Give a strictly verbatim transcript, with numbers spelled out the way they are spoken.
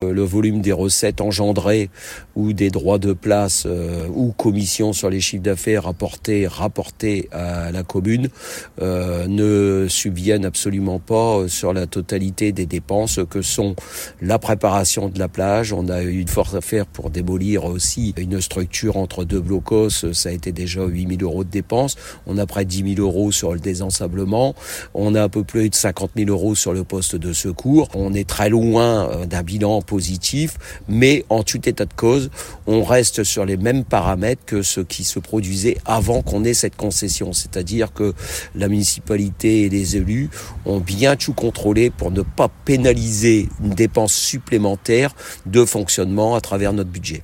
Le volume des recettes engendrées ou des droits de place euh, ou commissions sur les chiffres d'affaires rapportés, rapportés à la commune euh, ne subviennent absolument pas sur la totalité des dépenses que sont la préparation de la plage. On a eu une force à faire pour démolir aussi une structure entre deux blocos. Ça a été déjà huit mille euros de dépenses. On a près de dix mille euros sur le désensablement. On a un peu plus de cinquante mille euros sur le poste de secours. On est très loin d'un bilan positif, mais en tout état de cause, on reste sur les mêmes paramètres que ce qui se produisait avant qu'on ait cette concession. C'est-à-dire que la municipalité et les élus ont bien tout contrôlé pour ne pas pénaliser une dépense supplémentaire de fonctionnement à travers notre budget.